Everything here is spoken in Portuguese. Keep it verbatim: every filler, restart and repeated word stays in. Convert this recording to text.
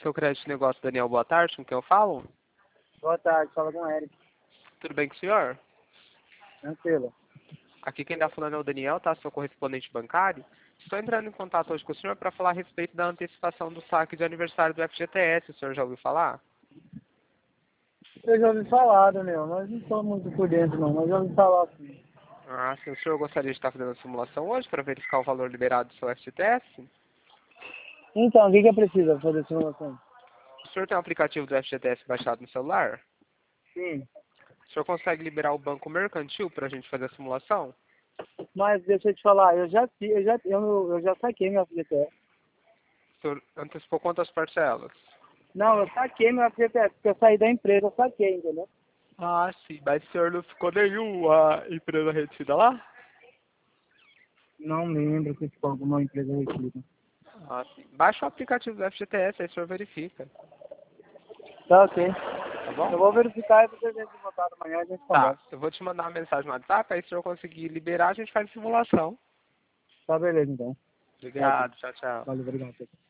Seu crédito de negócio, Daniel, boa tarde, com quem eu falo? Boa tarde, fala com o Eric. Tudo bem com o senhor? Tranquilo. Aqui quem está falando é o Daniel, tá? Seu correspondente bancário. Estou entrando em contato hoje com o senhor para falar a respeito da antecipação do saque de aniversário do F G T S. O senhor já ouviu falar? Eu já ouvi falar, Daniel, mas não estou muito por dentro não, mas já ouvi falar sim. Ah, sim. O senhor gostaria de estar fazendo a simulação hoje para verificar o valor liberado do seu F G T S? Então, o que que é preciso fazer essa simulação? O senhor tem o aplicativo do F G T S baixado no celular? Sim. O senhor consegue liberar o banco mercantil para a gente fazer a simulação? Mas deixa eu te falar, eu já fi- eu já, eu, eu já saquei meu F G T S. O senhor antecipou quantas parcelas? Não, eu saquei meu F G T S, porque eu saí da empresa, eu saquei, entendeu? Ah, sim. Mas o senhor não ficou nenhuma empresa retida lá? Não lembro se ficou alguma empresa retida. Ah, sim. Baixa o aplicativo do F G T S, aí o senhor verifica. Tá ok. Tá Eu bom? vou verificar e depois a gente voltar amanhã e a gente Tá. conversa. Eu vou te mandar uma mensagem no WhatsApp, aí se o senhor conseguir liberar, a gente faz a simulação. Tá beleza então. Tá ok. Obrigado. Tchau, tchau. Valeu, obrigado.